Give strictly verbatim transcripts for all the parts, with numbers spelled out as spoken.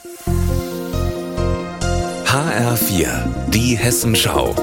H R vier, die Hessenschau.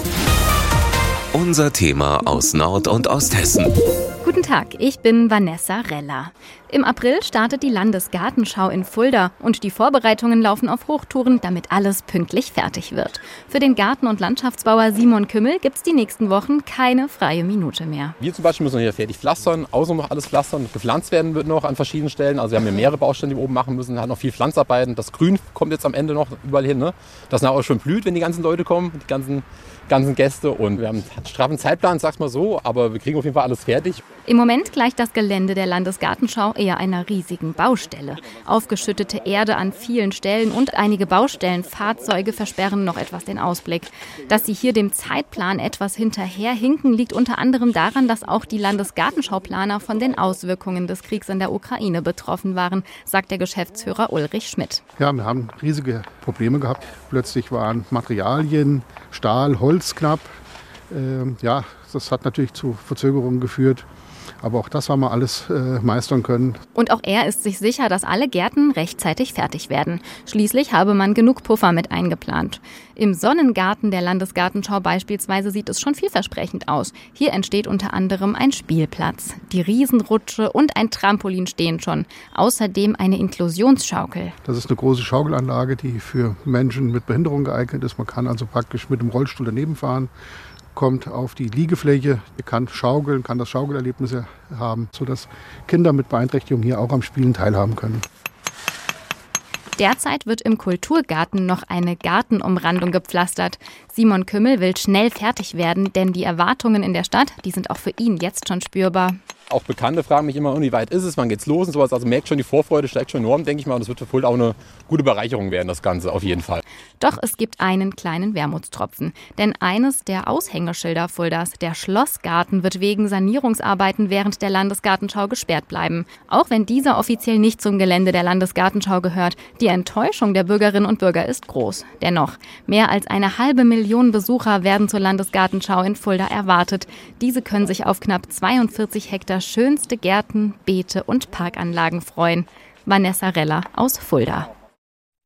Unser Thema aus Nord- und Osthessen. Guten Tag, ich bin Vanessa Reller. Im April startet die Landesgartenschau in Fulda und die Vorbereitungen laufen auf Hochtouren, damit alles pünktlich fertig wird. Für den Garten- und Landschaftsbauer Simon Kümmel gibt es die nächsten Wochen keine freie Minute mehr. Wir zum Beispiel müssen hier fertig pflastern, außen noch alles pflastern, gepflanzt werden wird noch an verschiedenen Stellen. Also wir haben hier mehrere Baustellen, die wir oben machen müssen, hat noch viel Pflanzarbeiten. Das Grün kommt jetzt am Ende noch überall hin, ne? Das nachher auch schon blüht, wenn die ganzen Leute kommen, die ganzen, ganzen Gäste. Und wir haben einen straffen Zeitplan, sag's mal so, aber wir kriegen auf jeden Fall alles fertig. Im Moment gleicht das Gelände der Landesgartenschau eher einer riesigen Baustelle. Aufgeschüttete Erde an vielen Stellen und einige Baustellenfahrzeuge versperren noch etwas den Ausblick. Dass sie hier dem Zeitplan etwas hinterherhinken, liegt unter anderem daran, dass auch die Landesgartenschauplaner von den Auswirkungen des Kriegs in der Ukraine betroffen waren, sagt der Geschäftsführer Ulrich Schmidt. Ja, wir haben riesige Probleme gehabt. Plötzlich waren Materialien, Stahl, Holz knapp. Ähm, ja, das hat natürlich zu Verzögerungen geführt. Aber auch das haben wir alles äh, meistern können. Und auch er ist sich sicher, dass alle Gärten rechtzeitig fertig werden. Schließlich habe man genug Puffer mit eingeplant. Im Sonnengarten der Landesgartenschau beispielsweise sieht es schon vielversprechend aus. Hier entsteht unter anderem ein Spielplatz. Die Riesenrutsche und ein Trampolin stehen schon. Außerdem eine Inklusionsschaukel. Das ist eine große Schaukelanlage, die für Menschen mit Behinderung geeignet ist. Man kann also praktisch mit dem Rollstuhl daneben fahren. Kommt auf die Liegefläche, kann schaukeln, kann das Schaukelerlebnis haben, sodass Kinder mit Beeinträchtigung hier auch am Spielen teilhaben können. Derzeit wird im Kulturgarten noch eine Gartenumrandung gepflastert. Simon Kümmel will schnell fertig werden, denn die Erwartungen in der Stadt, die sind auch für ihn jetzt schon spürbar. Auch Bekannte fragen mich immer, wie weit ist es, wann geht's los und sowas. Also merkt schon, die Vorfreude steigt schon enorm, denke ich mal. Und es wird für Fulda auch eine gute Bereicherung werden, das Ganze auf jeden Fall. Doch es gibt einen kleinen Wermutstropfen. Denn eines der Aushängeschilder Fuldas, der Schlossgarten, wird wegen Sanierungsarbeiten während der Landesgartenschau gesperrt bleiben. Auch wenn dieser offiziell nicht zum Gelände der Landesgartenschau gehört. Die Enttäuschung der Bürgerinnen und Bürger ist groß. Dennoch, mehr als eine halbe Million Besucher werden zur Landesgartenschau in Fulda erwartet. Diese können sich auf knapp zweiundvierzig Hektar schönste Gärten, Beete und Parkanlagen freuen. Vanessa Reller aus Fulda.